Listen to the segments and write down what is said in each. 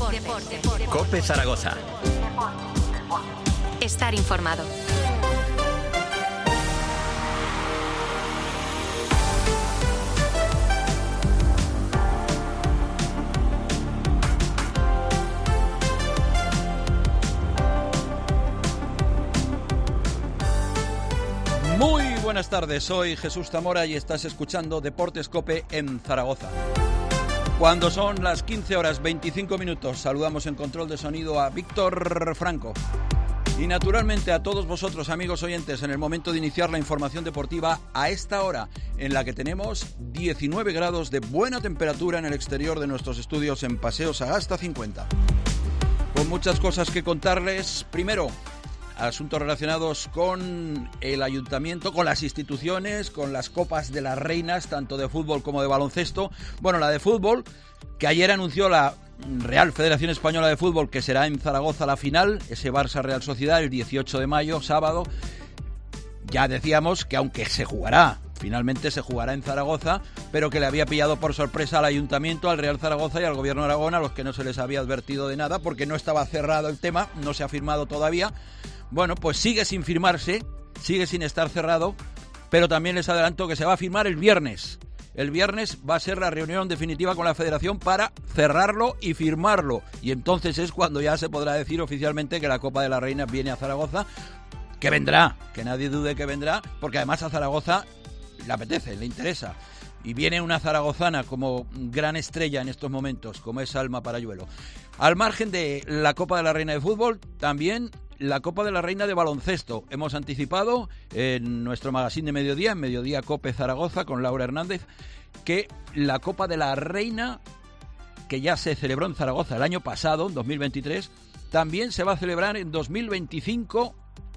COPE Zaragoza. Estar informado. Muy buenas tardes, soy Jesús Zamora y estás escuchando Deportes COPE en Zaragoza. Cuando son las 15 horas 25 minutos, saludamos en control de sonido a Víctor Franco. Y naturalmente a todos vosotros, amigos oyentes, en el momento de iniciar la información deportiva a esta hora, en la que tenemos 19 grados de buena temperatura en el exterior de nuestros estudios en Paseo Sagasta 50. Con muchas cosas que contarles. Primero, asuntos relacionados con el ayuntamiento, con las instituciones, con las copas de las reinas, tanto de fútbol como de baloncesto. Bueno, la de fútbol, que ayer anunció la Real Federación Española de Fútbol que será en Zaragoza la final, ese Barça-Real Sociedad, el 18 de mayo, sábado. Ya decíamos que aunque finalmente se jugará en Zaragoza, pero que le había pillado por sorpresa al ayuntamiento, al Real Zaragoza y al Gobierno de Aragón, a los que no se les había advertido de nada, porque no estaba cerrado el tema, no se ha firmado todavía. Bueno, pues sigue sin firmarse, sigue sin estar cerrado, pero también les adelanto que se va a firmar el viernes. El viernes va a ser la reunión definitiva con la Federación para cerrarlo y firmarlo. Y entonces es cuando ya se podrá decir oficialmente que la Copa de la Reina viene a Zaragoza, que vendrá, que nadie dude que vendrá, porque además a Zaragoza le apetece, le interesa. Y viene una zaragozana como gran estrella en estos momentos, como es Alma Parayuelo. Al margen de la Copa de la Reina de Fútbol, también la Copa de la Reina de Baloncesto. Hemos anticipado en nuestro magazine de mediodía, en Mediodía COPE Zaragoza, con Laura Hernández, que la Copa de la Reina, que ya se celebró en Zaragoza el año pasado, en 2023, también se va a celebrar en 2025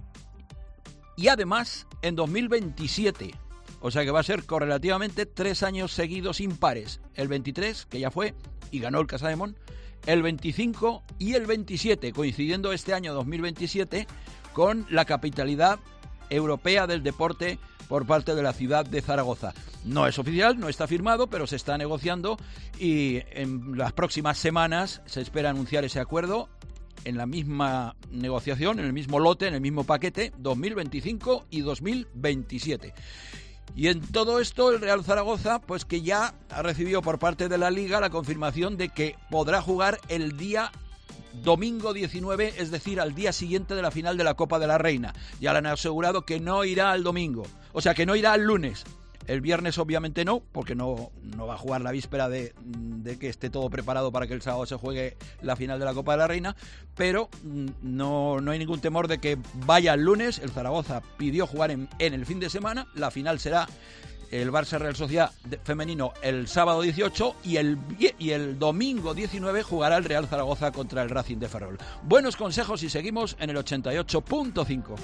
y además en 2027. O sea que va a ser correlativamente 3 años seguidos impares. El 23, que ya fue, y ganó el Casademón, el 25 y el 27, coincidiendo este año 2027 con la capitalidad europea del deporte por parte de la ciudad de Zaragoza. No es oficial, no está firmado, pero se está negociando y en las próximas semanas se espera anunciar ese acuerdo en la misma negociación, en el mismo lote, en el mismo paquete, 2025 y 2027. Y en todo esto el Real Zaragoza, pues que ya ha recibido por parte de la Liga la confirmación de que podrá jugar el día domingo 19, es decir, al día siguiente de la final de la Copa de la Reina. Ya le han asegurado que no irá al domingo, o sea que no irá al lunes. El viernes obviamente no, porque no va a jugar la víspera de que esté todo preparado para que el sábado se juegue la final de la Copa de la Reina, pero no hay ningún temor de que vaya el lunes. El Zaragoza pidió jugar en el fin de semana, la final será el Barça Real Sociedad femenino el sábado 18 y el domingo 19 jugará el Real Zaragoza contra el Racing de Ferrol. Buenos consejos y seguimos en el 88.5.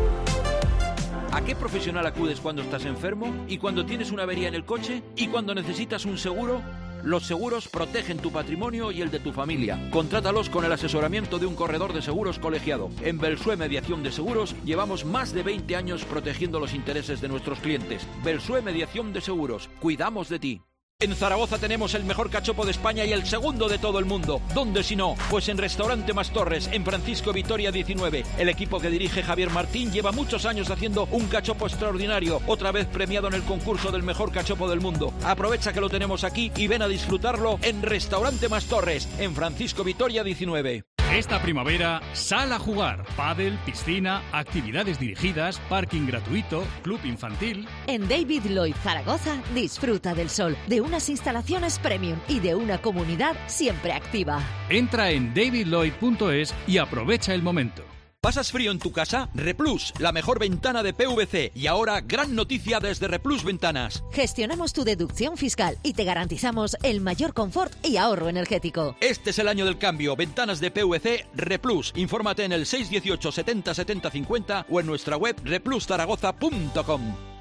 ¿A qué profesional acudes cuando estás enfermo? ¿Y cuando tienes una avería en el coche? ¿Y cuando necesitas un seguro? Los seguros protegen tu patrimonio y el de tu familia. Contrátalos con el asesoramiento de un corredor de seguros colegiado. En Belsue Mediación de Seguros llevamos más de 20 años protegiendo los intereses de nuestros clientes. Belsue Mediación de Seguros. Cuidamos de ti. En Zaragoza tenemos el mejor cachopo de España y el segundo de todo el mundo. ¿Dónde si no? Pues en Restaurante Mas Torres, en Francisco Vitoria 19. El equipo que dirige Javier Martín lleva muchos años haciendo un cachopo extraordinario, otra vez premiado en el concurso del mejor cachopo del mundo. Aprovecha que lo tenemos aquí y ven a disfrutarlo en Restaurante Mas Torres, en Francisco Vitoria 19. Esta primavera, sal a jugar. Pádel, piscina, actividades dirigidas, parking gratuito, club infantil. En David Lloyd Zaragoza, disfruta del sol, de unas instalaciones premium y de una comunidad siempre activa. Entra en davidlloyd.es y aprovecha el momento. ¿Pasas frío en tu casa? Replus, la mejor ventana de PVC. Y ahora, gran noticia desde Replus Ventanas. Gestionamos tu deducción fiscal y te garantizamos el mayor confort y ahorro energético. Este es el año del cambio. Ventanas de PVC Replus. Infórmate en el 618 70 70 50 o en nuestra web repluszaragoza.com.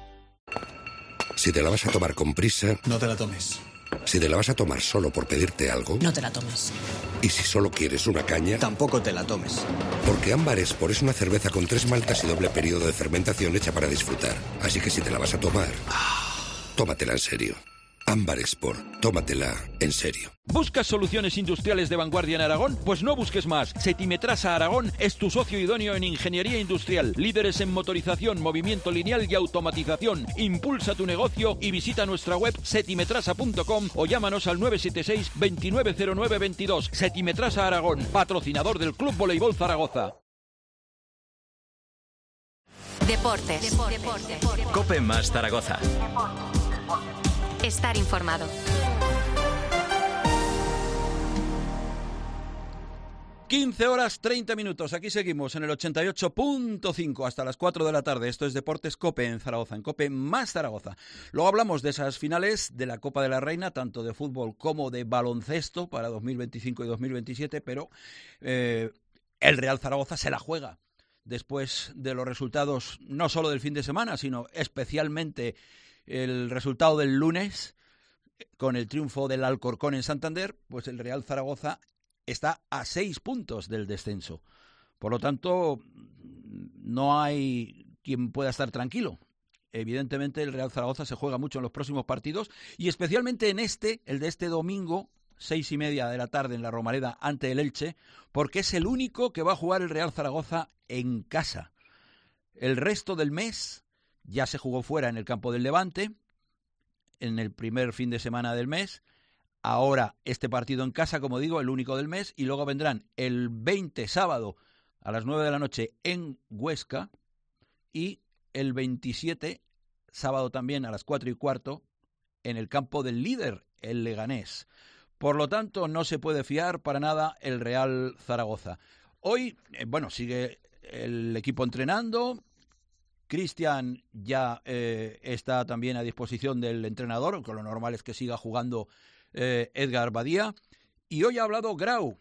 Si te la vas a tomar con prisa, no te la tomes. Si te la vas a tomar solo por pedirte algo, no te la tomes. Y si solo quieres una caña, tampoco te la tomes. Porque Ámbar Esport es una cerveza con 3 maltas y doble periodo de fermentación hecha para disfrutar. Así que si te la vas a tomar, tómatela en serio. Ámbar Export, tómatela en serio. ¿Buscas soluciones industriales de vanguardia en Aragón? Pues no busques más. Setimetrasa Aragón es tu socio idóneo en ingeniería industrial. Líderes en motorización, movimiento lineal y automatización. Impulsa tu negocio y visita nuestra web setimetrasa.com o llámanos al 976 290922. Setimetrasa Aragón, patrocinador del Club Voleibol Zaragoza. Deportes. COPE más Zaragoza. Estar informado. 15 horas 30 minutos. Aquí seguimos en el 88.5 hasta las 4 de la tarde. Esto es Deportes COPE en Zaragoza, en COPE más Zaragoza. Luego hablamos de esas finales de la Copa de la Reina, tanto de fútbol como de baloncesto para 2025 y 2027, pero el Real Zaragoza se la juega después de los resultados no solo del fin de semana, sino especialmente el resultado del lunes, con el triunfo del Alcorcón en Santander. Pues el Real Zaragoza está a 6 puntos del descenso. Por lo tanto, no hay quien pueda estar tranquilo. Evidentemente, el Real Zaragoza se juega mucho en los próximos partidos y especialmente en el de este domingo, 6:30 de la tarde en la Romareda ante el Elche, porque es el único que va a jugar el Real Zaragoza en casa. El resto del mes ya se jugó fuera en el campo del Levante, en el primer fin de semana del mes. Ahora este partido en casa, como digo, el único del mes, y luego vendrán el 20 sábado a las 9 de la noche en Huesca y el 27 sábado también a las 4:15 en el campo del líder, el Leganés. Por lo tanto, no se puede fiar para nada el Real Zaragoza. Hoy, sigue el equipo entrenando. Cristian ya está también a disposición del entrenador, aunque lo normal es que siga jugando Edgar Badía. Y hoy ha hablado Grau.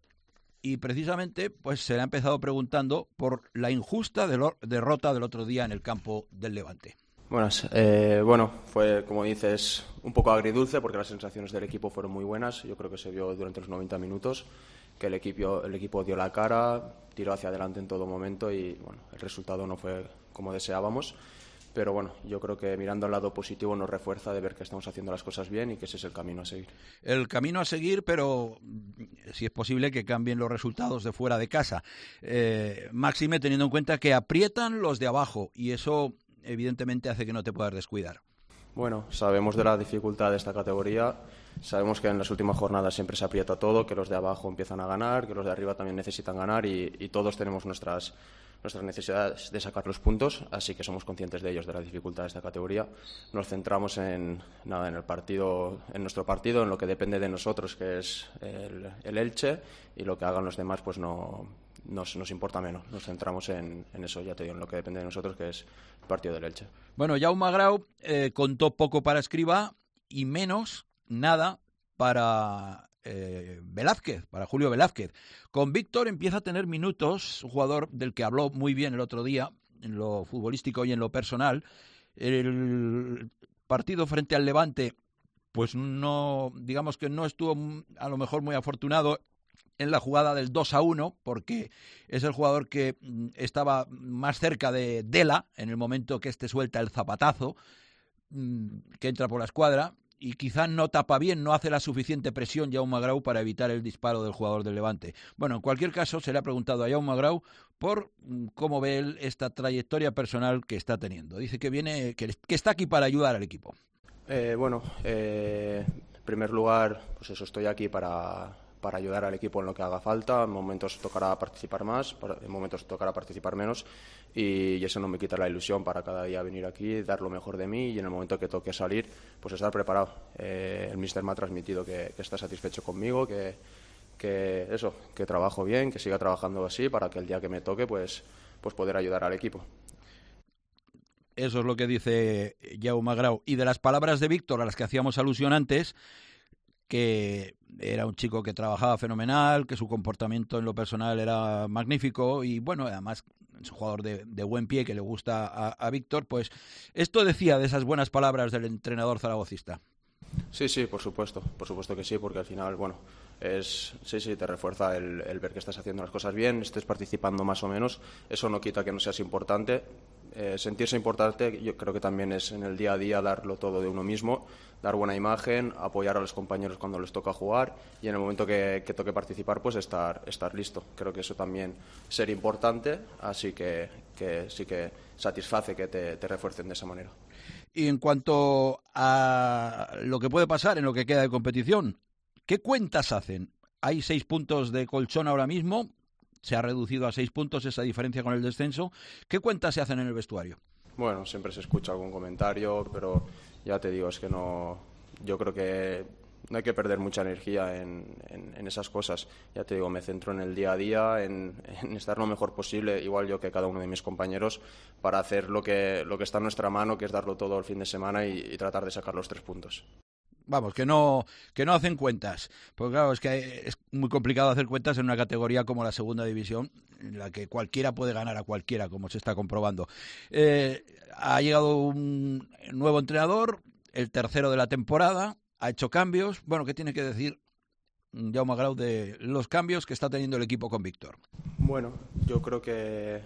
Y precisamente pues se le ha empezado preguntando por la injusta derrota del otro día en el campo del Levante. Buenas. Fue, como dices, un poco agridulce porque las sensaciones del equipo fueron muy buenas. Yo creo que se vio durante los 90 minutos que el equipo dio la cara, tiró hacia adelante en todo momento y el resultado no fue como deseábamos. Pero yo creo que mirando al lado positivo nos refuerza de ver que estamos haciendo las cosas bien y que ese es el camino a seguir. El camino a seguir, pero si es posible que cambien los resultados de fuera de casa. Máxime teniendo en cuenta que aprietan los de abajo y eso evidentemente hace que no te puedas descuidar. Bueno, sabemos de la dificultad de esta categoría, sabemos que en las últimas jornadas siempre se aprieta todo, que los de abajo empiezan a ganar, que los de arriba también necesitan ganar y todos tenemos nuestras necesidades de sacar los puntos, así que somos conscientes de ellos, de la dificultad de esta categoría. Nos centramos en nuestro partido, en lo que depende de nosotros, que es el Elche, y lo que hagan los demás pues no nos importa menos. Nos centramos en eso, ya te digo, en lo que depende de nosotros, que es el partido del Elche. Bueno, Jaume Grau contó poco para Escribá y nada para Velázquez, para Julio Velázquez. Con Víctor empieza a tener minutos, un jugador del que habló muy bien el otro día, en lo futbolístico y en lo personal. El partido frente al Levante, pues no, digamos que no estuvo a lo mejor muy afortunado en la jugada del 2-1, porque es el jugador que estaba más cerca de Dela en el momento que este suelta el zapatazo, que entra por la escuadra, y quizá no tapa bien, no hace la suficiente presión Jaume Grau para evitar el disparo del jugador del Levante. Bueno, en cualquier caso, se le ha preguntado a Jaume Grau por cómo ve él esta trayectoria personal que está teniendo. Dice que está aquí para ayudar al equipo. En primer lugar, pues eso, estoy aquí para ayudar al equipo en lo que haga falta. En momentos tocará participar más, en momentos tocará participar menos, y eso no me quita la ilusión para cada día venir aquí, dar lo mejor de mí y en el momento que toque salir, pues estar preparado. El míster me ha transmitido que está satisfecho conmigo, que trabajo bien, que siga trabajando así para que el día que me toque pues poder ayudar al equipo. Eso es lo que dice Jaume Grau. Y de las palabras de Víctor a las que hacíamos alusión antes, que era un chico que trabajaba fenomenal, que su comportamiento en lo personal era magnífico y además es un jugador de buen pie que le gusta a Víctor, pues esto decía de esas buenas palabras del entrenador zaragocista. Sí, por supuesto que sí, porque al final, sí, te refuerza el ver que estás haciendo las cosas bien, estés participando más o menos. Eso no quita que no seas importante. Sentirse importante yo creo que también es en el día a día darlo todo de uno mismo, dar buena imagen, apoyar a los compañeros cuando les toca jugar y en el momento que toque participar pues estar listo. Creo que eso también ser importante, así que sí que satisface que te refuercen de esa manera. Y en cuanto a lo que puede pasar en lo que queda de competición, ¿qué cuentas hacen? Hay 6 puntos de colchón ahora mismo. Se ha reducido a 6 puntos esa diferencia con el descenso. ¿Qué cuentas se hacen en el vestuario? Bueno, siempre se escucha algún comentario, pero ya te digo, es que yo creo que no hay que perder mucha energía en esas cosas. Ya te digo, me centro en el día a día, en estar lo mejor posible, igual yo que cada uno de mis compañeros, para hacer lo que está en nuestra mano, que es darlo todo el fin de semana y tratar de sacar los 3 puntos. Vamos, que no hacen cuentas. Porque claro, es que es muy complicado hacer cuentas en una categoría como la segunda división, en la que cualquiera puede ganar a cualquiera, como se está comprobando. Ha llegado un nuevo entrenador, el tercero de la temporada, ha hecho cambios. Bueno, ¿qué tiene que decir Jaume Grau de los cambios que está teniendo el equipo con Víctor? Bueno, yo creo que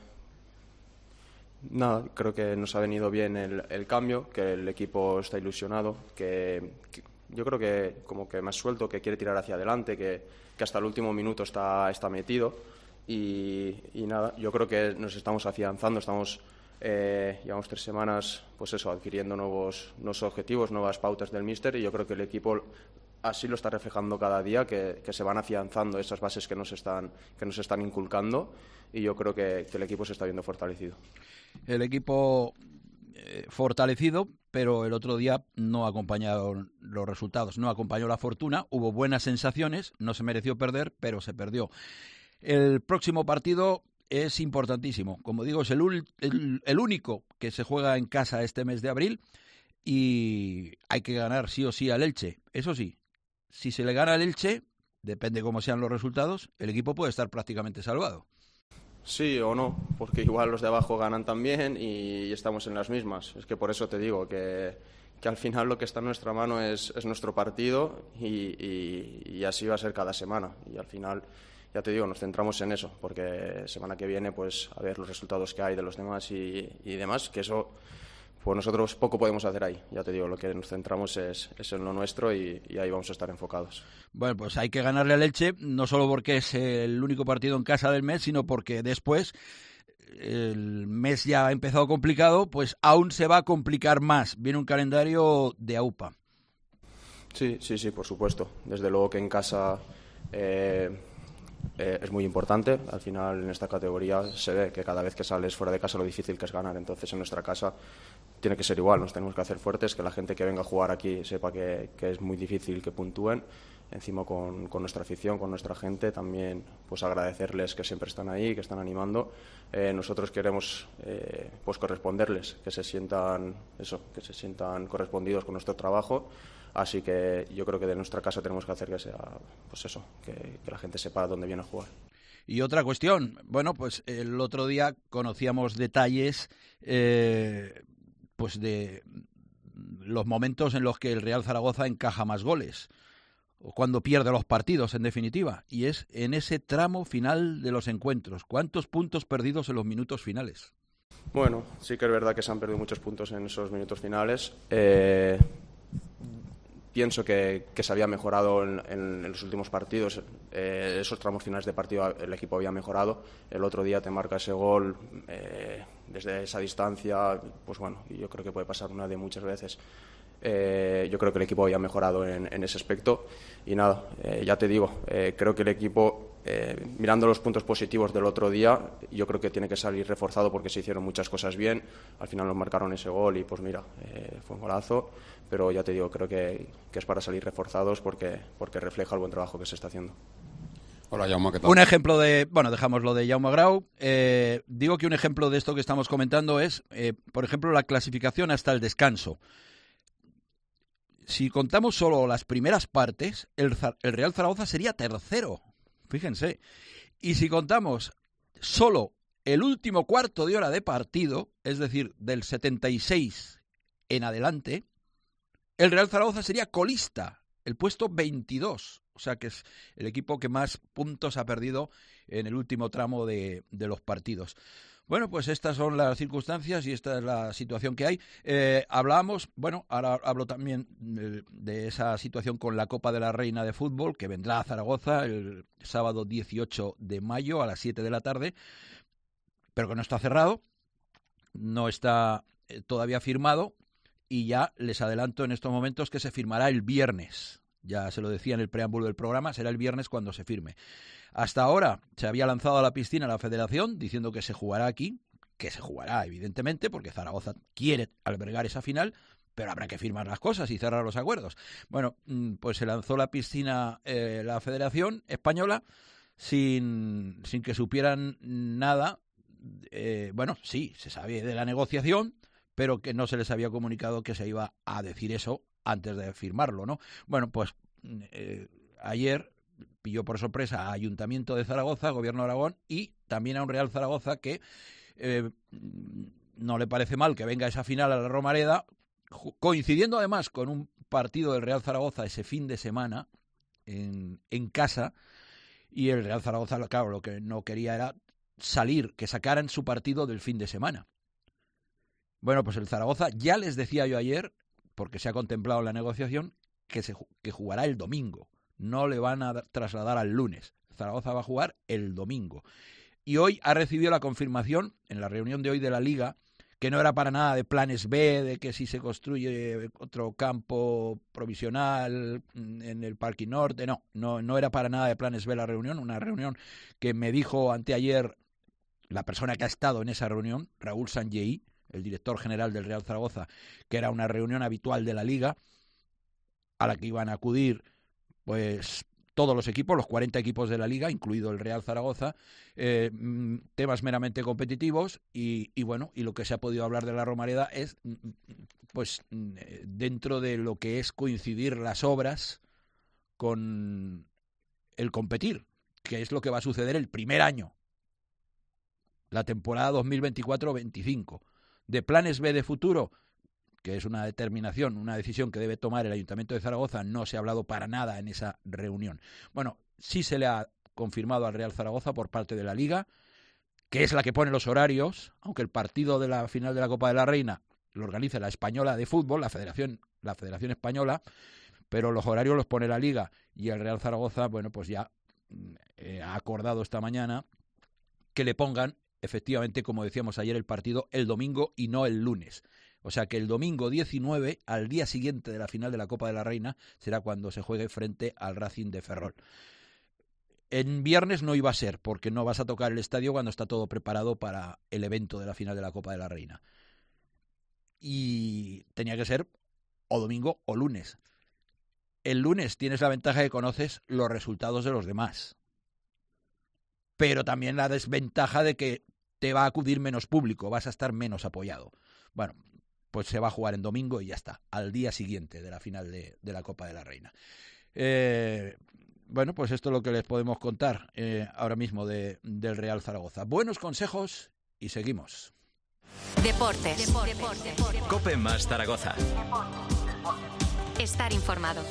creo que nos ha venido bien el cambio, que el equipo está ilusionado, que yo creo que como que más suelto, que quiere tirar hacia adelante, que hasta el último minuto está metido y nada, yo creo que nos estamos afianzando, llevamos 3 semanas pues eso, adquiriendo nuevos objetivos, nuevas pautas del míster y yo creo que el equipo así lo está reflejando cada día, que se van afianzando esas bases que nos están inculcando y yo creo que el equipo se está viendo fortalecido. El equipo fortalecido, pero el otro día no acompañaron los resultados, no acompañó la fortuna, hubo buenas sensaciones, no se mereció perder, pero se perdió. El próximo partido es importantísimo, como digo, es el único que se juega en casa este mes de abril y hay que ganar sí o sí al Elche. Eso sí, si se le gana al Elche, depende cómo sean los resultados, el equipo puede estar prácticamente salvado. Sí o no, porque igual los de abajo ganan también y estamos en las mismas. Es que por eso te digo que al final lo que está en nuestra mano es nuestro partido y así va a ser cada semana. Y al final, ya te digo, nos centramos en eso, porque semana que viene pues a ver los resultados que hay de los demás y demás, que eso pues nosotros poco podemos hacer ahí. Ya te digo, lo que nos centramos es en lo nuestro y ahí vamos a estar enfocados. Bueno, pues hay que ganarle al Elche, no solo porque es el único partido en casa del mes, sino porque después el mes ya ha empezado complicado, pues aún se va a complicar más. Viene un calendario de AUPA. Sí, por supuesto. Desde luego que en casa es muy importante. Al final en esta categoría se ve que cada vez que sales fuera de casa lo difícil que es ganar. Entonces en nuestra casa tiene que ser igual. Nos tenemos que hacer fuertes, que la gente que venga a jugar aquí sepa que es muy difícil que puntúen. Encima con nuestra afición, con nuestra gente, también pues agradecerles que siempre están ahí, que están animando. Nosotros queremos pues corresponderles, que se sientan correspondidos con nuestro trabajo. Así que yo creo que de nuestra casa tenemos que hacer que sea, pues eso, que la gente sepa dónde viene a jugar. Y otra cuestión, bueno, pues el otro día conocíamos detalles pues de los momentos en los que el Real Zaragoza encaja más goles, o cuando pierde los partidos, en definitiva, y es en ese tramo final de los encuentros. ¿Cuántos puntos perdidos en los minutos finales? Bueno, sí que es verdad que se han perdido muchos puntos en esos minutos finales. Pienso que se había mejorado en los últimos partidos. Esos tramos finales de partido el equipo había mejorado. El otro día te marca ese gol desde esa distancia. Pues bueno, yo creo que puede pasar una de muchas veces. Yo creo que el equipo había mejorado en ese aspecto. Y nada, ya te digo, creo que el equipo, mirando los puntos positivos del otro día, yo creo que tiene que salir reforzado porque se hicieron muchas cosas bien. Al final nos marcaron ese gol y pues mira, fue un golazo. Pero ya te digo, creo que es para salir reforzados porque refleja el buen trabajo que se está haciendo. Hola, Jaume, ¿qué tal? Un ejemplo de, bueno, dejamos lo de Jaume Grau. Digo que un ejemplo de esto que estamos comentando es, por ejemplo, la clasificación hasta el descanso. Si contamos solo las primeras partes, el Real Zaragoza sería tercero, fíjense. Y si contamos solo el último cuarto de hora de partido, es decir, del 76 en adelante, el Real Zaragoza sería colista, el puesto 22. O sea que es el equipo que más puntos ha perdido en el último tramo de los partidos. Bueno, pues estas son las circunstancias y esta es la situación que hay. Hablábamos, bueno, ahora hablo también de esa situación con la Copa de la Reina de Fútbol, que vendrá a Zaragoza el sábado 18 de mayo a las 7 de la tarde, pero que no está cerrado, no está todavía firmado, y ya les adelanto en estos momentos que se firmará el viernes. Ya se lo decía en el preámbulo del programa, será el viernes cuando se firme. Hasta ahora se había lanzado a la piscina la Federación diciendo que se jugará aquí, que se jugará evidentemente porque Zaragoza quiere albergar esa final, pero habrá que firmar las cosas y cerrar los acuerdos. Bueno, pues se lanzó a la piscina la Federación Española sin que supieran nada. Bueno, sí, se sabía de la negociación, pero que no se les había comunicado que se iba a decir eso antes de firmarlo, ¿no? Bueno, pues ayer pilló por sorpresa a Ayuntamiento de Zaragoza, Gobierno de Aragón, y también a un Real Zaragoza que no le parece mal que venga esa final a la Romareda, coincidiendo además con un partido del Real Zaragoza ese fin de semana en casa, y el Real Zaragoza, claro, lo que no quería era salir, que sacaran su partido del fin de semana. Bueno, pues el Zaragoza, ya les decía yo ayer, porque se ha contemplado en la negociación, que jugará el domingo. No le van a trasladar al lunes. Zaragoza va a jugar el domingo. Y hoy ha recibido la confirmación, en la reunión de hoy de la Liga, que no era para nada de planes B, de que si se construye otro campo provisional en el Parque Norte. No era para nada de planes B la reunión. Una reunión que me dijo anteayer la persona que ha estado en esa reunión, Raúl Sanjei, el director general del Real Zaragoza, que era una reunión habitual de la Liga, a la que iban a acudir pues todos los equipos, los 40 equipos de la Liga, incluido el Real Zaragoza, temas meramente competitivos, y bueno, y lo que se ha podido hablar de la Romareda es, pues, dentro de lo que es coincidir las obras con el competir, que es lo que va a suceder el primer año, la temporada 2024-25. De planes B de futuro, que es una determinación, una decisión que debe tomar el Ayuntamiento de Zaragoza, no se ha hablado para nada en esa reunión. Bueno, sí se le ha confirmado al Real Zaragoza por parte de la Liga, que es la que pone los horarios, aunque el partido de la final de la Copa de la Reina lo organiza la Española de Fútbol, la Federación Española, pero los horarios los pone la Liga, y el Real Zaragoza, bueno, pues ya ha acordado esta mañana que le pongan, efectivamente, como decíamos ayer, el partido el domingo y no el lunes. O sea que el domingo 19, al día siguiente de la final de la Copa de la Reina, será cuando se juegue frente al Racing de Ferrol. En viernes no iba a ser, porque no vas a tocar el estadio cuando está todo preparado para el evento de la final de la Copa de la Reina. Y tenía que ser o domingo o lunes. El lunes tienes la ventaja de que conoces los resultados de los demás, pero también la desventaja de que te va a acudir menos público, vas a estar menos apoyado. Bueno, pues se va a jugar en domingo y ya está, al día siguiente de la final de la Copa de la Reina. Bueno, pues esto es lo que les podemos contar ahora mismo del Real Zaragoza. Buenos consejos y seguimos. Deportes. COPE más Zaragoza. Estar informado.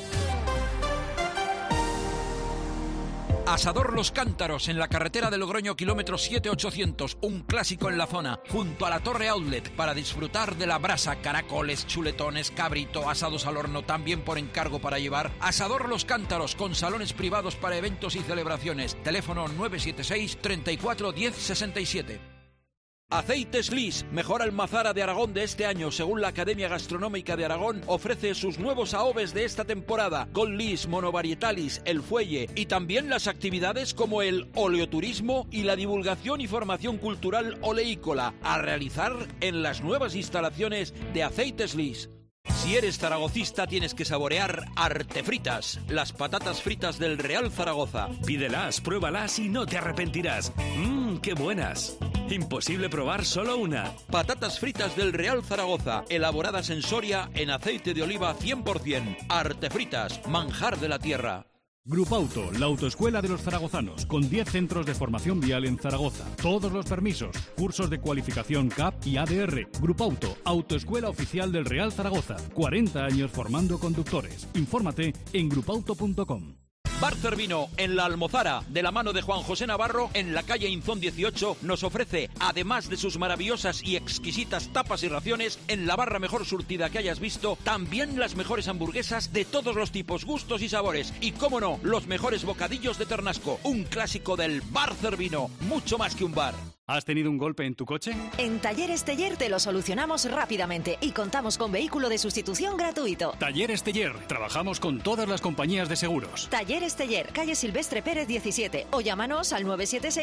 Asador Los Cántaros, en la carretera de Logroño, kilómetro 7800, un clásico en la zona, junto a la Torre Outlet, para disfrutar de la brasa, caracoles, chuletones, cabrito, asados al horno, también por encargo para llevar. Asador Los Cántaros, con salones privados para eventos y celebraciones. Teléfono 976 34 10 67. Aceites Lis, mejor almazara de Aragón de este año, según la Academia Gastronómica de Aragón, ofrece sus nuevos AOVEs de esta temporada, con Lis, Monovarietalis, El Fuelle, y también las actividades como el oleoturismo y la divulgación y formación cultural oleícola, a realizar en las nuevas instalaciones de Aceites Lis. Si eres zaragocista, tienes que saborear Artefritas, las patatas fritas del Real Zaragoza. Pídelas, pruébalas y no te arrepentirás. ¡Qué buenas! Imposible probar solo una. Patatas fritas del Real Zaragoza, elaboradas en Soria en aceite de oliva 100%. Artefritas, manjar de la tierra. Grupauto, la autoescuela de los zaragozanos, con 10 centros de formación vial en Zaragoza. Todos los permisos, cursos de cualificación CAP y ADR. Grupauto, autoescuela oficial del Real Zaragoza. 40 años formando conductores. Infórmate en grupauto.com. Bar Cervino, en La Almozara, de la mano de Juan José Navarro, en la calle Inzón 18, nos ofrece, además de sus maravillosas y exquisitas tapas y raciones, en la barra mejor surtida que hayas visto, también las mejores hamburguesas de todos los tipos, gustos y sabores. Y, cómo no, los mejores bocadillos de Ternasco, un clásico del Bar Cervino, mucho más que un bar. ¿Has tenido un golpe en tu coche? En Talleres Teller te lo solucionamos rápidamente y contamos con vehículo de sustitución gratuito. Talleres Teller. Trabajamos con todas las compañías de seguros. Talleres Teller, calle Silvestre Pérez 17 o llámanos al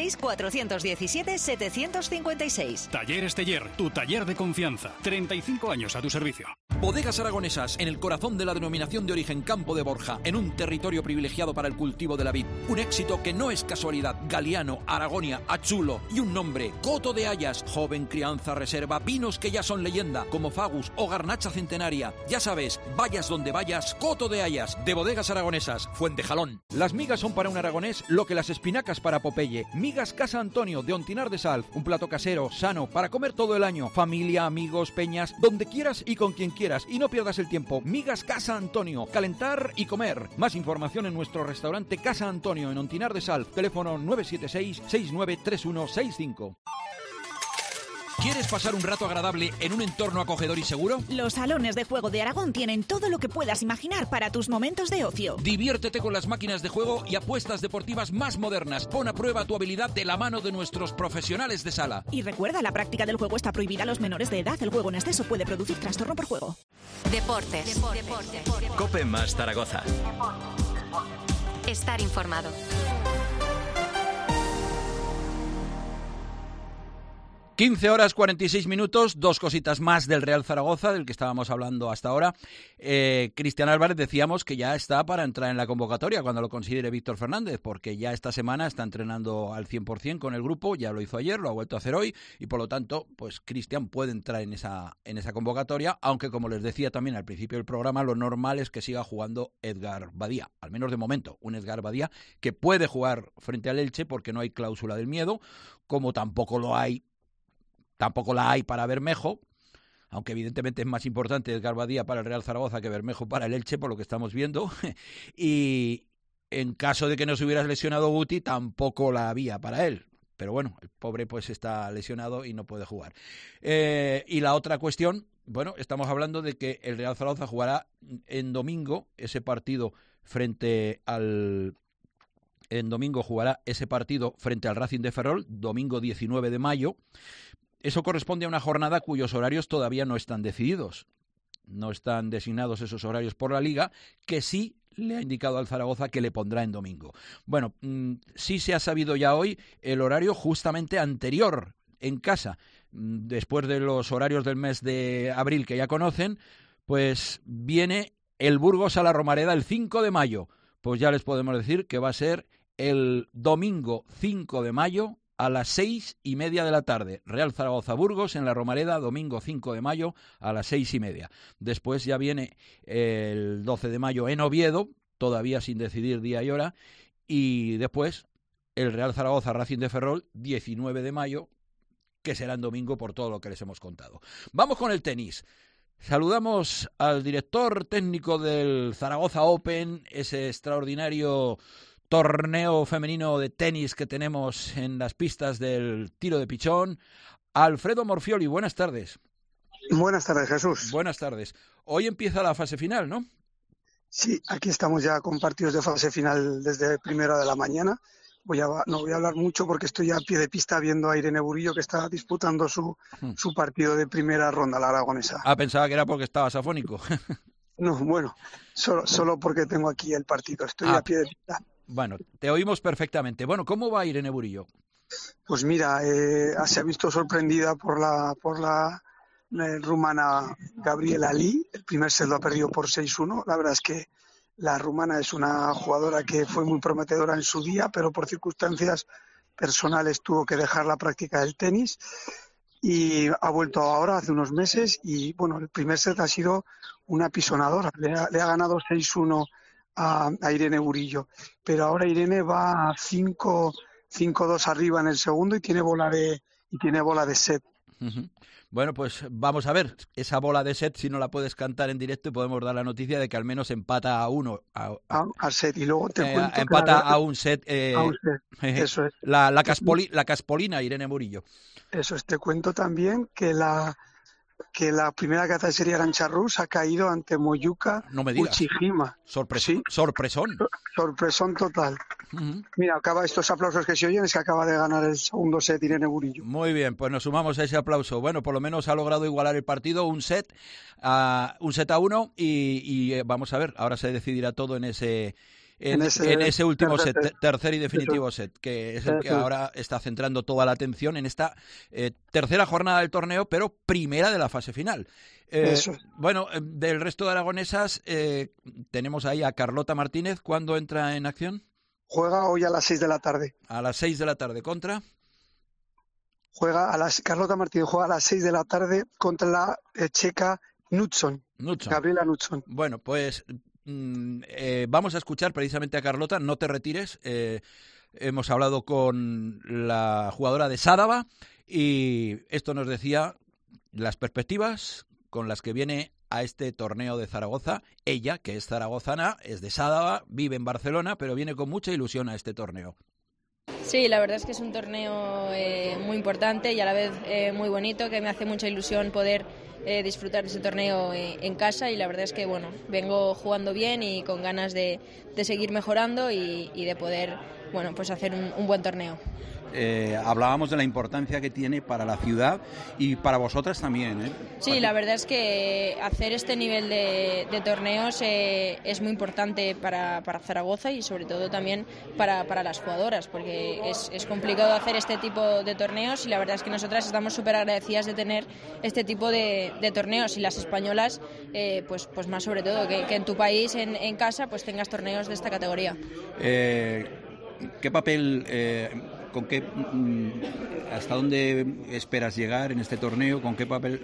976-417-756. Talleres Teller, tu taller de confianza. 35 años a tu servicio. Bodegas Aragonesas, en el corazón de la denominación de origen Campo de Borja, en un territorio privilegiado para el cultivo de la vid. Un éxito que no es casualidad. Galiano, Aragonia, Achulo y un nombre: Coto de Hayas, joven crianza reserva, vinos que ya son leyenda, como Fagus o Garnacha Centenaria. Ya sabes, vayas donde vayas, Coto de Hayas, de Bodegas Aragonesas, Fuentejalón. Las migas son para un aragonés lo que las espinacas para Popeye. Migas Casa Antonio, de Ontinar de Sal, un plato casero, sano, para comer todo el año. Familia, amigos, peñas, donde quieras y con quien quieras. Y no pierdas el tiempo. Migas Casa Antonio, calentar y comer. Más información en nuestro restaurante Casa Antonio, en Ontinar de Sal, teléfono 976-693165. ¿Quieres pasar un rato agradable en un entorno acogedor y seguro? Los salones de juego de Aragón tienen todo lo que puedas imaginar para tus momentos de ocio. Diviértete con las máquinas de juego y apuestas deportivas más modernas. Pon a prueba tu habilidad de la mano de nuestros profesionales de sala. Y recuerda, la práctica del juego está prohibida a los menores de edad. El juego en exceso puede producir trastorno por juego. Deportes. Cope más Zaragoza. Estar informado. 15 horas 46 minutos, dos cositas más del Real Zaragoza, del que estábamos hablando hasta ahora. Cristian Álvarez, decíamos que ya está para entrar en la convocatoria cuando lo considere Víctor Fernández, porque ya esta semana está entrenando al 100% con el grupo, ya lo hizo ayer, lo ha vuelto a hacer hoy, y por lo tanto, pues Cristian puede entrar en esa convocatoria, aunque como les decía también al principio del programa, lo normal es que siga jugando Edgar Badía, al menos de momento, un Edgar Badía que puede jugar frente al Elche porque no hay cláusula del miedo, como tampoco la hay para Bermejo, aunque evidentemente es más importante Edgar Badía para el Real Zaragoza que Bermejo para el Elche, por lo que estamos viendo. Y en caso de que no se hubiera lesionado Guti, tampoco la había para él. Pero bueno, el pobre pues está lesionado y no puede jugar. Y la otra cuestión, bueno, estamos hablando de que el Real Zaragoza jugará en domingo ese partido frente al Racing de Ferrol, domingo 19 de mayo. Eso corresponde a una jornada cuyos horarios todavía no están decididos. No están designados esos horarios por la Liga, que sí le ha indicado al Zaragoza que le pondrá en domingo. Bueno, sí se ha sabido ya hoy el horario justamente anterior en casa. Después de los horarios del mes de abril que ya conocen, pues viene el Burgos a la Romareda el 5 de mayo. Pues ya les podemos decir que va a ser el domingo 5 de mayo a las 6:30 de la tarde. Real Zaragoza-Burgos en la Romareda, domingo 5 de mayo a las 6:30. Después ya viene el 12 de mayo en Oviedo, todavía sin decidir día y hora. Y después el Real Zaragoza-Racing de Ferrol, 19 de mayo, que será en domingo por todo lo que les hemos contado. Vamos con el tenis. Saludamos al director técnico del Zaragoza Open, ese extraordinario torneo femenino de tenis que tenemos en las pistas del tiro de pichón. Alfredo Morfioli, buenas tardes. Buenas tardes, Jesús. Buenas tardes. Hoy empieza la fase final, ¿no? Sí, aquí estamos ya con partidos de fase final desde primera de la mañana. No voy a hablar mucho porque estoy a pie de pista viendo a Irene Burillo, que está disputando su partido de primera ronda, la aragonesa. Ah, pensaba que era porque estabas afónico. No, bueno, solo porque tengo aquí el partido. Estoy a pie de pista. Bueno, te oímos perfectamente. Bueno, ¿cómo va Irene Burillo? Pues mira, se ha visto sorprendida por la rumana Gabriela Lee. El primer set lo ha perdido por 6-1. La verdad es que la rumana es una jugadora que fue muy prometedora en su día, pero por circunstancias personales tuvo que dejar la práctica del tenis y ha vuelto ahora hace unos meses. Y bueno, el primer set ha sido una pisonadora. Le ha ganado 6-1 a Irene Burillo, pero ahora Irene va a 5-2 arriba en el segundo y tiene bola de set. Bueno, pues vamos a ver esa bola de set, si no la puedes cantar en directo, y podemos dar la noticia de que al menos empata a uno. Al set, y luego te cuento empata a un set. Eso es. La Caspolina, Irene Murillo. Eso es. Te cuento también que la primera kata serie Arantxa Rus ha caído ante Moyuka Uchijima. Sorpresón. Sorpresón total. Mira, acaba estos aplausos que se oyen, es que acaba de ganar el segundo set Irene Murillo. Muy bien, pues nos sumamos a ese aplauso. Bueno, por lo menos ha logrado igualar el partido, un set a 1 y vamos a ver, ahora se decidirá todo en ese último tercer y definitivo set, que es el que ahora está centrando toda la atención en esta tercera jornada del torneo, pero primera de la fase final. Bueno, del resto de aragonesas tenemos ahí a Carlota Martínez. ¿Cuándo entra en acción? Juega hoy a las 6 de la tarde. A las 6 de la tarde, ¿contra? Carlota Martínez juega a las 6 de la tarde contra la checa Knudson. Gabriela Knudson. Bueno, pues vamos a escuchar precisamente a Carlota, no te retires. Hemos hablado con la jugadora de Sádava y esto nos decía las perspectivas con las que viene a este torneo de Zaragoza. Ella, que es zaragozana, es de Sádava, vive en Barcelona, pero viene con mucha ilusión a este torneo. Sí, la verdad es que es un torneo muy importante y a la vez muy bonito, que me hace mucha ilusión poder disfrutar de ese torneo en casa, y la verdad es que bueno, vengo jugando bien y con ganas de seguir mejorando y de poder pues hacer un buen torneo. Hablábamos de la importancia que tiene para la ciudad y para vosotras también, ¿eh? Sí, la verdad es que hacer este nivel de torneos es muy importante para Zaragoza y sobre todo también para las jugadoras, porque es complicado hacer este tipo de torneos y la verdad es que nosotras estamos súper agradecidas de tener este tipo de torneos, y las españolas pues más sobre todo, que en tu país, en casa, pues tengas torneos de esta categoría. ¿Qué papel... ¿Hasta dónde esperas llegar en este torneo? ¿Con qué papel,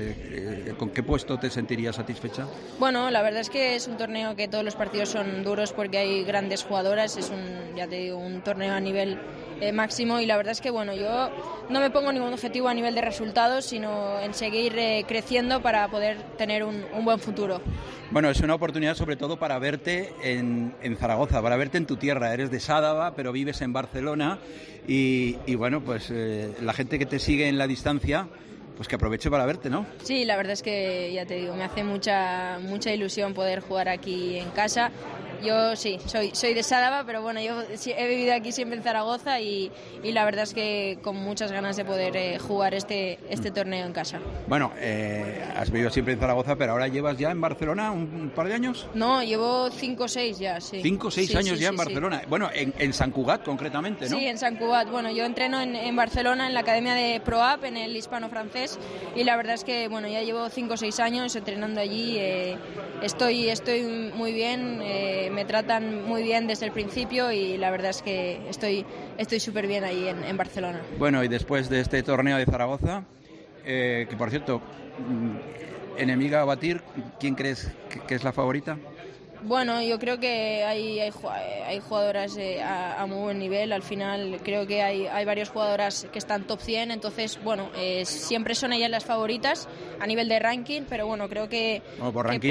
con qué puesto te sentirías satisfecha? Bueno, la verdad es que es un torneo que todos los partidos son duros porque hay grandes jugadoras. Es un torneo a nivel máximo, y la verdad es que bueno, yo no me pongo ningún objetivo a nivel de resultados, sino en seguir creciendo para poder tener un buen futuro. Bueno, es una oportunidad sobre todo para verte en Zaragoza, para verte en tu tierra. Eres de Sádava, pero vives en Barcelona y bueno, pues la gente que te sigue en la distancia, pues que aproveche para verte, ¿no? Sí, la verdad es que ya te digo, me hace mucha ilusión poder jugar aquí en casa. Yo sí, soy de Sádava, pero bueno, yo he vivido aquí siempre en Zaragoza y la verdad es que con muchas ganas de poder jugar este torneo en casa. Bueno, has vivido siempre en Zaragoza, pero ahora llevas ya en Barcelona un par de años. No, llevo 5 o 6 ya, sí. 5 o 6 años ya en Barcelona. Sí. Bueno, en Sant Cugat concretamente, ¿no? Sí, en Sant Cugat. Bueno, yo entreno en Barcelona, en la academia de ProApp, en el hispano-francés, y la verdad es que bueno, ya llevo 5 o 6 años entrenando allí. Estoy muy bien. Me tratan muy bien desde el principio y la verdad es que estoy súper bien ahí en Barcelona. Bueno, y después de este torneo de Zaragoza, que por cierto, enemiga a batir, ¿quién crees que es la favorita? Bueno, yo creo que hay jugadoras a muy buen nivel. Al final creo que hay varias jugadoras que están top 100, entonces bueno, siempre son ellas las favoritas a nivel de ranking, pero bueno, creo que... Bueno, por ranking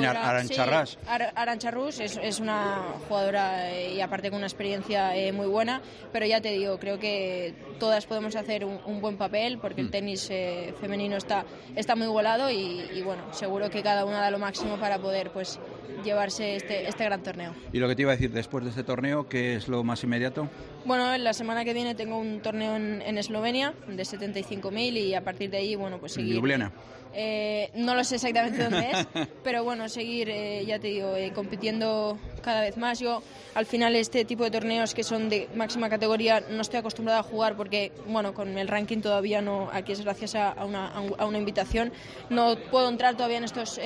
Arantxa Rus es una jugadora y aparte con una experiencia muy buena, pero ya te digo, creo que todas podemos hacer un buen papel porque el tenis femenino está muy igualado y bueno, seguro que cada una da lo máximo para poder pues llevarse este gran torneo. Y lo que te iba a decir, después de este torneo, ¿qué es lo más inmediato? Bueno, la semana que viene tengo un torneo en Eslovenia de 75.000 y a partir de ahí, bueno, pues seguir... ¿Ljubljana? No lo sé exactamente dónde es, pero bueno, seguir, ya te digo, compitiendo cada vez más. Yo, al final, este tipo de torneos que son de máxima categoría no estoy acostumbrada a jugar porque, bueno, con el ranking todavía no, aquí es gracias a una invitación, no puedo entrar todavía en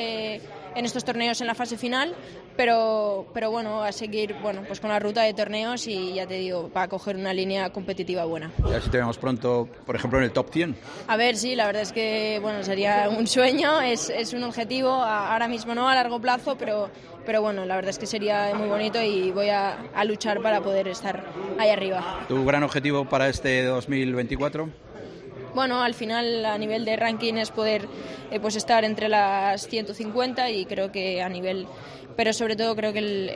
estos torneos en la fase final, pero bueno, a seguir pues con la ruta de torneos y ya te digo, para coger una línea competitiva buena. Y a ver si te vemos pronto, por ejemplo, en el top 100. A ver, sí, la verdad es que bueno, sería un sueño, es un objetivo, ahora mismo no, a largo plazo, pero bueno, la verdad es que sería muy bonito y voy a luchar para poder estar ahí arriba. ¿Tu gran objetivo para este 2024? Bueno, al final a nivel de ranking es poder pues estar entre las 150 y creo que a nivel, pero sobre todo creo que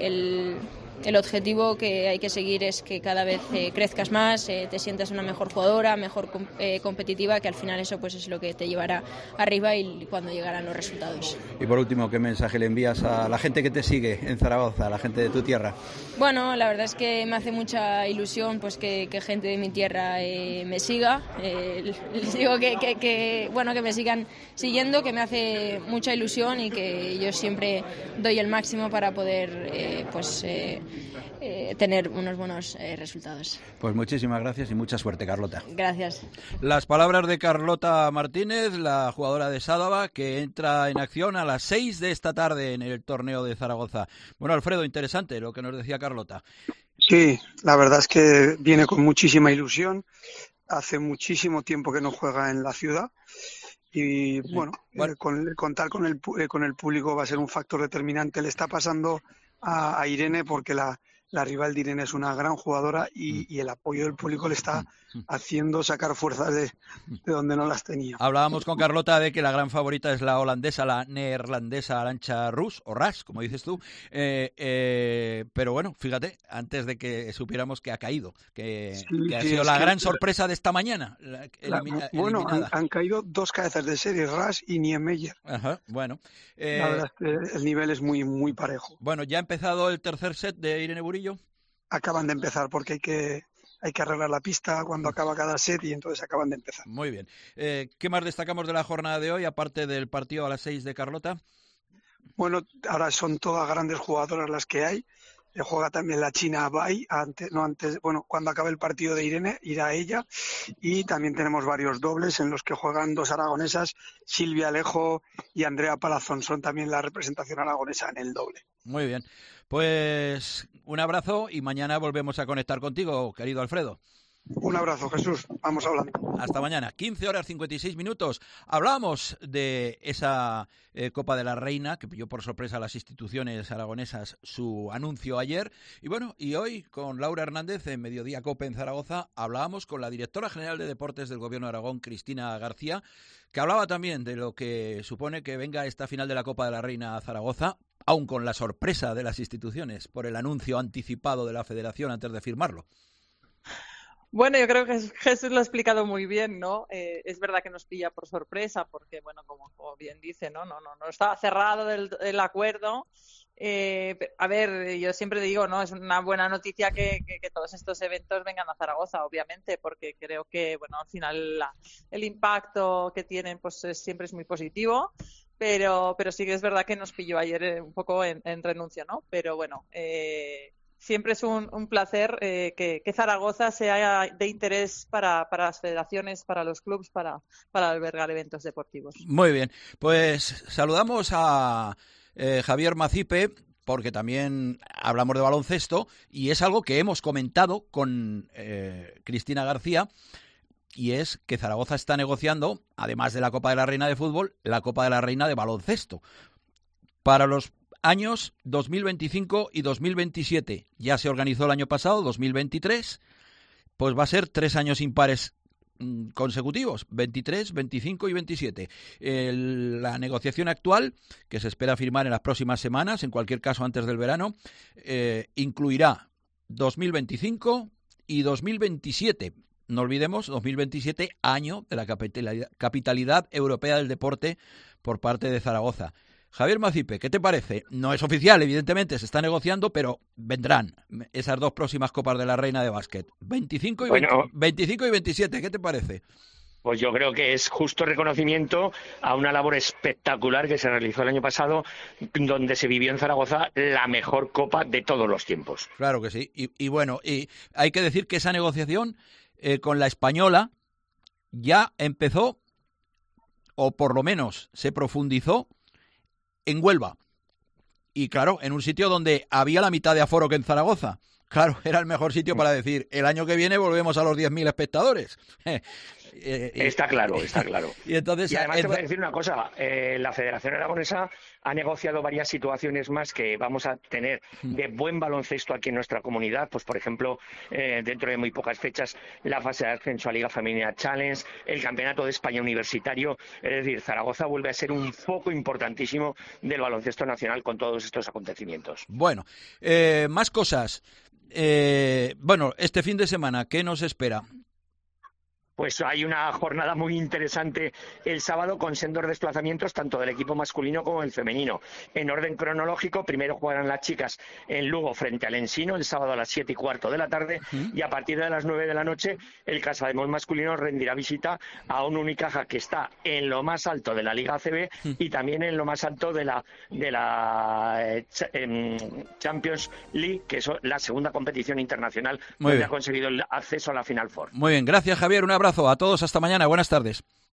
el objetivo que hay que seguir es que cada vez crezcas más, te sientas una mejor jugadora, mejor competitiva, que al final eso pues es lo que te llevará arriba y cuando llegarán los resultados. Y por último, ¿qué mensaje le envías a la gente que te sigue en Zaragoza, a la gente de tu tierra? Bueno, la verdad es que me hace mucha ilusión pues que gente de mi tierra me siga. Les digo que me sigan siguiendo, que me hace mucha ilusión y que yo siempre doy el máximo para poder tener unos buenos resultados. Pues muchísimas gracias y mucha suerte, Carlota. Gracias. Las palabras de Carlota Martínez, la jugadora de Sádava, que entra en acción a las 6 de esta tarde en el torneo de Zaragoza. Bueno, Alfredo, interesante lo que nos decía Carlota. Sí, la verdad es que viene con muchísima ilusión. Hace muchísimo tiempo que no juega en la ciudad. Y bueno, contar con el público va a ser un factor determinante. Le está pasando a Irene porque la rival de Irene es una gran jugadora y el apoyo del público le está haciendo sacar fuerzas de donde no las tenía. Hablábamos con Carlota de que la gran favorita es la holandesa, la neerlandesa Arantxa Rus, o Ras, como dices tú, pero bueno, fíjate, antes de que supiéramos que ha caído, que ha sido la gran sorpresa de esta mañana. Bueno, han caído dos cabezas de serie, Ras y Niemeyer. Ajá, bueno. La verdad es que el nivel es muy, muy parejo. Bueno, ¿ya ha empezado el tercer set de Irene Burillo? Acaban de empezar porque hay que arreglar la pista cuando acaba cada set y entonces acaban de empezar. Muy bien. ¿Qué más destacamos de la jornada de hoy, aparte del partido a las 6 de Carlota? Bueno, ahora son todas grandes jugadoras las que hay. Juega también la china Bai, cuando acabe el partido de Irene, irá ella. Y también tenemos varios dobles en los que juegan dos aragonesas, Silvia Alejo y Andrea Palazón. Son también la representación aragonesa en el doble. Muy bien. Pues un abrazo y mañana volvemos a conectar contigo, querido Alfredo. Un abrazo, Jesús. Vamos hablando. Hasta mañana. 15:56. Hablamos de esa Copa de la Reina, que pilló por sorpresa a las instituciones aragonesas su anuncio ayer. Y bueno, y hoy con Laura Hernández en Mediodía Cope en Zaragoza hablábamos con la directora general de Deportes del Gobierno de Aragón, Cristina García, que hablaba también de lo que supone que venga esta final de la Copa de la Reina a Zaragoza, aun con la sorpresa de las instituciones por el anuncio anticipado de la Federación antes de firmarlo. Bueno, yo creo que Jesús lo ha explicado muy bien, ¿no? Es verdad que nos pilla por sorpresa porque, bueno, como bien dice, no estaba cerrado el acuerdo. A ver, yo siempre digo, ¿no? Es una buena noticia que todos estos eventos vengan a Zaragoza, obviamente, porque creo que, bueno, al final el impacto que tienen pues siempre es muy positivo. Pero sí que es verdad que nos pilló ayer un poco en renuncia, ¿no? Pero bueno, siempre es un placer que Zaragoza sea de interés para las federaciones, para los clubes, para albergar eventos deportivos. Muy bien, pues saludamos a Javier Macipe, porque también hablamos de baloncesto y es algo que hemos comentado con Cristina García. Y es que Zaragoza está negociando, además de la Copa de la Reina de fútbol, la Copa de la Reina de baloncesto para los años 2025 y 2027. Ya se organizó el año pasado, 2023, pues va a ser 3 años impares consecutivos, 23, 25 y 27. La negociación actual, que se espera firmar en las próximas semanas, en cualquier caso antes del verano, incluirá 2025 y 2027. No olvidemos, 2027, año de la capitalidad europea del deporte por parte de Zaragoza. Javier Macipe, ¿qué te parece? No es oficial, evidentemente, se está negociando, pero vendrán esas 2 próximas Copas de la Reina de básquet. 25 y 27, ¿qué te parece? Pues yo creo que es justo reconocimiento a una labor espectacular que se realizó el año pasado, donde se vivió en Zaragoza la mejor Copa de todos los tiempos. Claro que sí. Y bueno, y hay que decir que esa negociación con la española ya empezó, o por lo menos se profundizó, en Huelva. Y claro, en un sitio donde había la mitad de aforo que en Zaragoza. Claro, era el mejor sitio para decir, el año que viene volvemos a los 10.000 espectadores. Está claro. Y entonces, y además te voy a decir una cosa, la Federación Aragonesa ha negociado varias situaciones más que vamos a tener de buen baloncesto aquí en nuestra comunidad, pues por ejemplo, dentro de muy pocas fechas, la fase de ascenso a Liga Femenina Challenge, el Campeonato de España Universitario, es decir, Zaragoza vuelve a ser un foco importantísimo del baloncesto nacional con todos estos acontecimientos. Bueno, más cosas. Este fin de semana, ¿qué nos espera? Pues hay una jornada muy interesante el sábado con sendos desplazamientos tanto del equipo masculino como del femenino. En orden cronológico, primero jugarán las chicas en Lugo frente al Ensino el sábado a las 7:15 de la tarde y a partir de las 9 de la noche el Casademón masculino rendirá visita a un Unicaja que está en lo más alto de la Liga ACB y también en lo más alto de la Champions League, que es la segunda competición internacional donde ha conseguido el acceso a la Final Four. Muy bien, gracias Javier, un abrazo a todos, hasta mañana, buenas tardes.